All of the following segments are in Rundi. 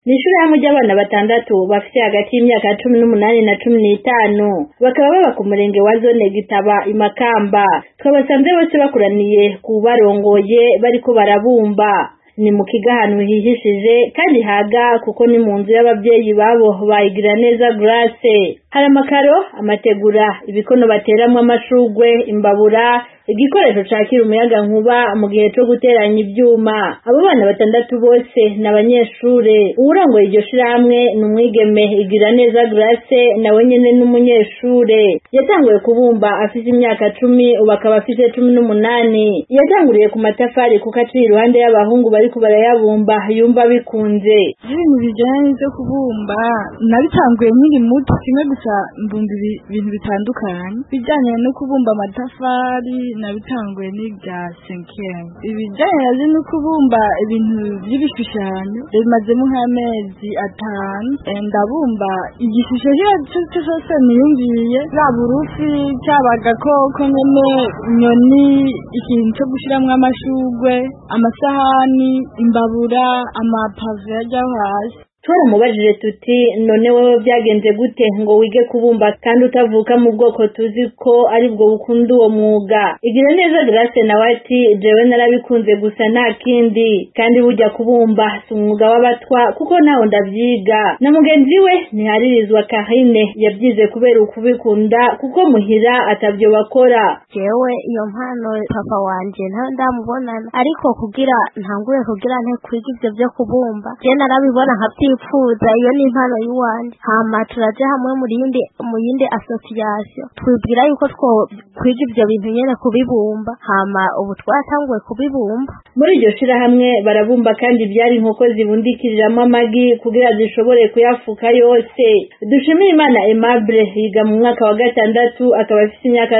N'ishirahamwe ry'abana batandatu bafite hagati y'imyaka 18 na 15 bakaba baba ku murenge wa zone Gitaba Imakamba. Twabasanze bose bakuraniye kubarongoye bariko barabumba. Ni mu kigahantu hihishije kandi haga kuko ni mu nzu y'abavyeyi babo bayigira neza Grace. Hari amakaro, amategura, ibikono bateramwo amashurwe, imbabura, igikoresho cakira umuyaga nkuba mu gihe cyo guteranya ivyuma. Abo bana batandatu bose n'abanyeshure. Uwurongoye iryo shirahamwe ni umwigeme igira neza Grace nawe nyene n'umunyeshure. Yatanguye kubumba afise imyaka 10 ubu akaba afise 18. Yatanguriye ku matafari kuko acira iruhande y'abahungu bariko barayabumba yumva bikunze. Ibintu bijanye no kubumba nabitanguye nkiri muto kimwe gusa mbumba ibintu bitandukanye. Bijanye no kubumba amatafari nabitanguye n'ibya 5. Ibijanye no kubumba ibintu by'ibishushanyo bimazemo nk'amezi 5. Ndabumba igishushanyo cyose niyumviye laburufi cyabagakoko nyene inyoni ikintu cyo gushiramwe amashurwe amasahani imbabura amapave ajyaho hasi. Twaramubajije tuti none wewe byagenze gute ngo wige kubumba kandi utavuka mu bwoko tuzi ko ari bwo bukunda uwo mwuga. Igira neza Grace nawe ati jewe narabikunze gusa nta kindi kandi burya kubumba si umwuga w'abatwa kuko naho ndavyiga. Na mugenzi we ntiharirizwa Karine yabyize kubera ukubikunda kuko muhira atavyo bakora. Jewe iyo mpano papa wanje nta ndamubonana ariko kugira ntangure kugira nte kwiga ivyo byo kubumba je narabibona ipfuza iyo ni impano y'uwanje hama turaje hamwe mu yindi association twibwira yuko kwiga ivyo bintu nyene kubibumba hama ubu twatanguye kubibumba. Muri iryo shirahamwe barabumba kandi byari inkoko zibundikiriramo amagi kugira zishobore kuyafuka yose. Dushimira Imana Aimable yiga mu mwaka wa 6 akaba afite imyaka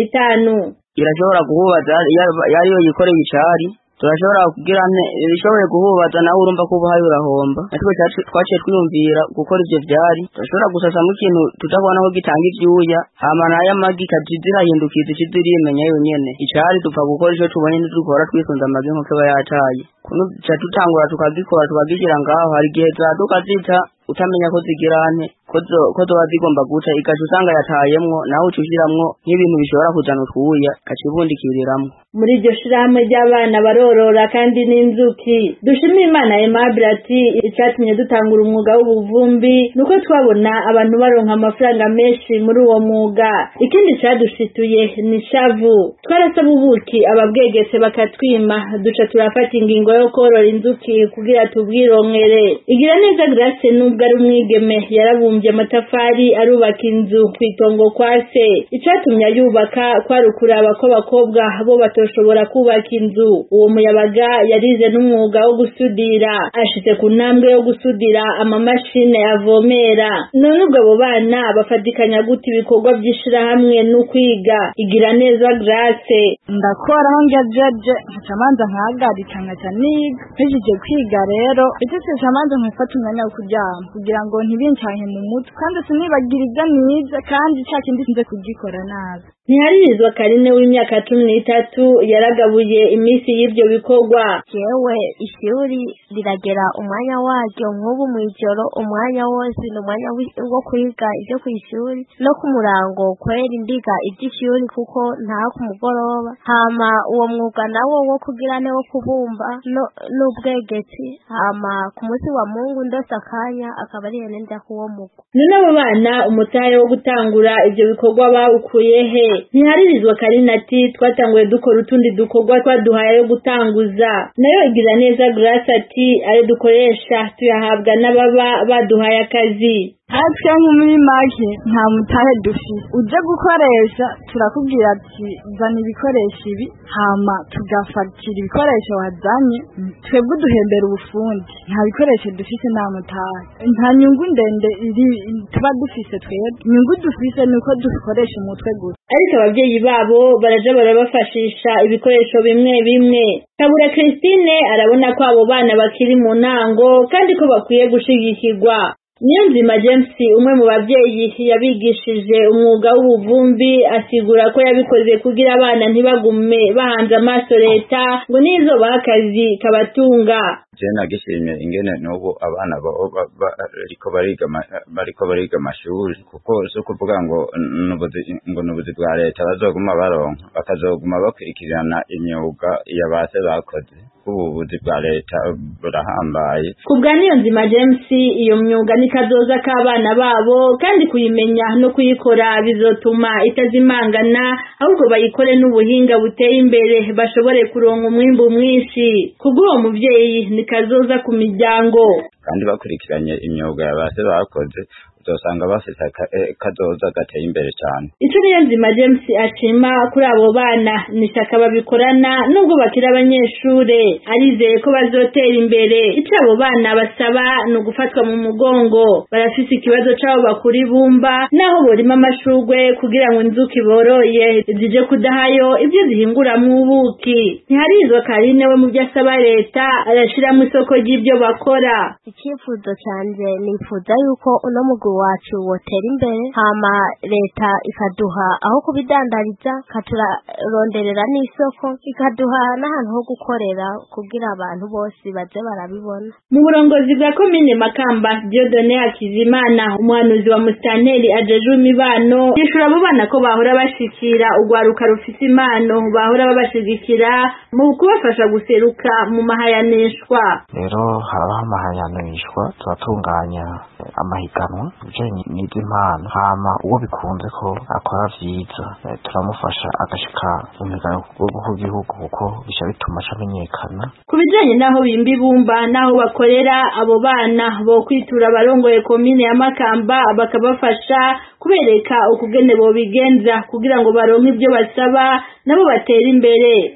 15. Irashobora guhubaza yari yo yikoreye icari turashobora kugira bishobore guhubaza nawe urumva ko ubuhaye urahomba natwe twaciye twiyumvira gukora ivyo vyari turashobora gusasa mu kintu tutabona ko gitanga ivyuya hama nayo amagi kajizira hindukiza ikizirimenya yonyene icari dupfa gukora ico tubonye ntidukora twisunza amagi nko keba yataye kuno tutangura tukagikora tukagishyira ngaho hari igihe tukazita utamenya ko zigirane ko zoba zigomba guca igaca usanga yatayemwo nawe ucushiramwo nk'ibintu bishobora kuzana utwuya kacibundikiriramwo. Muri iryo shirahamwe ry'abana barorora kandi n'inzuki. Dushimira Imana Aimable ati icatumye dutangura umwuga w'ubuvumbi nuko twabona abantu baronka amafaranga menshi muri uwo mwuga. Ikindi cadushituye ni shavu. Twarasaba ubuki ababwegetse bakatwima duca turafata ingingo yo korora inzuki kugira tubwironkere. Igira neza Grace nubwo ari umwigeme yarabumvye amatafari arubaka inzu kwitongo kwase. Icatumye ayubaka kwari kuraba ko bakobwa bo batoshobora kubaka inzu. Uwo muyabaga yarize n'umwuga wo gusudira ashitse ku ntambwe yo gusudira amamashine yavomera. None ubwo abo bana bafatikanya gute ibikorwa by'ishirahamwe no kwiga. Igira neza Grace ndakora aho ngejeje nkacamanza nkahagarika nkaca niga mpejije kwiga rero icyo camanza nkafata umwanya wo kuryama kugira ngo ntibincanke mu mutwe kandi sinibagira ibyo nize kandi cya kindi sinze kugikora nabi. Ntiharirizwa Karine w'imyaka 13 yaragabuye iminsi y'ivyo bikorwa. Jewe ishuri riragera umwanya waryo nk'ubu mwijoro umwanya wose n'umwanya wo kwiga ivyo kw'ishuri no ku murango kwera indiga ivy'ishuri kuko nta ku mugoroba hama uwo mwuga nawo wo kugirane wo kubumba n'ubwegetsi hama ku munsi wa Mungu ndose akanya akaba ari yene nja kuwo mugo. None abo bana umutahe wo gutangura ivyo bikorwa bawukuye he? Ntiharirizwa Karine ati twatanguye dukora utundi dukorwa twaduhaye yo gutanguza. Nayo Igira neza Grace ati ayo dukoresha tuyahabwa n'ababa baduhaye akazi. Hatwe muri make nta mutahe dufite uje gukoresha turakubwira ati zana ibikoresho ibi hama tugafatira ibikoresho wazanye twebwe duhembera ubufundi nta bikoresho dufite nta mutahe nta nyungu ndende tuba dufise twebwe inyungu dufise nuko dukoresha umutwe gusa. Ariko abavyeyi babo baraja barabafashisha ibikoresho bimwe bimwe. Kabura Christine arabona ko abo bana bakiri mu ntango kandi ko bakwiye gushigikirwa. Niyonzima James umwe mu bavyeyi yabigishije umwuga w'ubuvumbi asigura ko yabikoze kugira abana ntibagume bahanze amaso leta ngo nizo bakazi kabatunga. Jena gishimye ingene n'ubu abana bariko bariga amashuri kuko so kuvuga ngo nubuzi bwa leta bazoguma baronka bakazoguma bakurikirana imyuga yabase bakoze. Ubuvuzi bwa leta burahambaye. Kubwa Niyonzima James iyo myuga ni kazoza k'abana babo kandi kuyimenya no kuyikora bizotuma itazimangana ahubwo bayikore n'ubuhinga buteye imbere bashobore kuronka umwimbu mwinshi. Kubwo muvyeyi ni kazoza ku miryango kandi bakurikiranye imyuga yabase bakoze uzosanga bafite kazoza gateye imbere cyane. Ico Niyonzima James ashima kuri abo bana nishaka babikorana nubwo bakira abanyeshure arizeye ko bazotera imbere. Ico abo bana basaba no gufatwa mu mugongo barafise ikibazo cabo bakuri bumba naho borima amashurwe kugira ngo inzuki boroye zije kudahayo ibyo zihinguramwo ubuki. Ntiharizwa Karine we mu byasaba leta arashiramo isoko ry'ibyo bakora. Icyifuzo canje nifuza yuko uno mugwi wacu wotera imbere hama leta ikaduha aho kubidandariza katuraronderera n'isoko ikaduha n'ahantu ho gukorera kugira abantu bose baje barabibona. Mu burongozi bwa komine Makamba Dieudonné Hakizimana umuhanuzi wa Mustanteri ajejwe imibano yishura abo bana ko bahora bashikira ugwaruka rufise impano bahora babashigikira mu kubafasha guseruka mu mahayanishwa. Rero haraho amahayanishwa turatunganya amahiganwa n'impano hama uwo bikunze ko akora vyiza turamufasha agashika mu migano ku gihugu kuko bisha bituma amenyekana. Kubijanye naho bimba ibumba naho bakorera abo bana bo kwitura abarongoye komine ya Makamba bakabafasha kubereka ukugene bo bigenza kugira ngo baronke ibyo basaba nabo batera imbere.